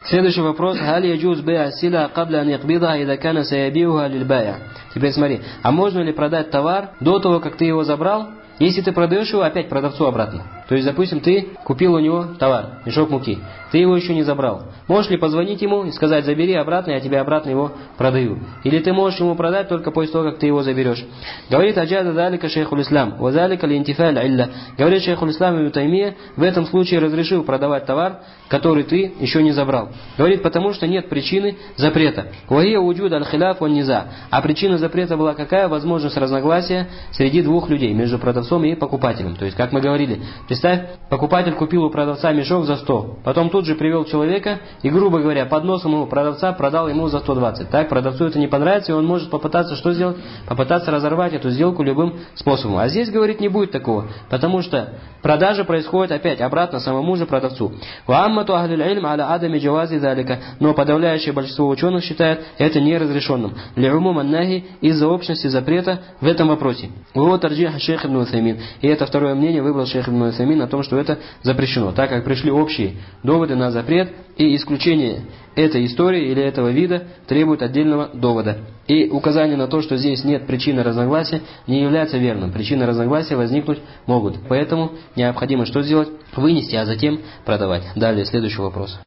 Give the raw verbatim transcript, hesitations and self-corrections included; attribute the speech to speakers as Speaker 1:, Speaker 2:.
Speaker 1: Следующий вопрос. Галь яджуз бей'а сила кабля ан якбидаха ида кана саябиуха лиль бай'а. Теперь смотри, а можно ли продать товар до того, как ты его забрал, если ты продаешь его опять продавцу обратно? То есть, допустим, ты купил у него товар, мешок муки, ты его еще не забрал. Можешь ли позвонить ему и сказать: забери обратно, я тебе обратно его продаю? Или ты можешь ему продать только после того, как ты его заберешь? Говорит аджаза залика шейхуль ислам, ва залика ли интифаль илля. Говорит шейхуль ислам ибн Таймия, в этом случае разрешил продавать товар, который ты еще не забрал. Говорит, потому что нет причины запрета. Вахия уджуд аль-хиляф ван низа. А причина запрета была какая? Возможность разногласия среди двух людей, между продавцом и покупателем. То есть, как мы говорили, представь, покупатель купил у продавца мешок за сто, потом тут же привел человека и, грубо говоря, под носом его продавца продал ему за сто двадцать. Так, продавцу это не понравится, и он может попытаться что сделать? Попытаться разорвать эту сделку любым способом. А здесь, говорит, не будет такого, потому что продажа происходит опять обратно самому же продавцу. Но подавляющее большинство ученых считает это неразрешенным. Из-за общности запрета в этом вопросе. И это второе мнение выбрал шейх ибн Усаймин о том, что это запрещено, так как пришли общие доводы на запрет, и исключение этой истории или этого вида требует отдельного довода. И указание на то, что здесь нет причины разногласия, не является верным. Причины разногласия возникнуть могут. Поэтому необходимо что сделать? Вынести, а затем продавать. Далее, следующий вопрос.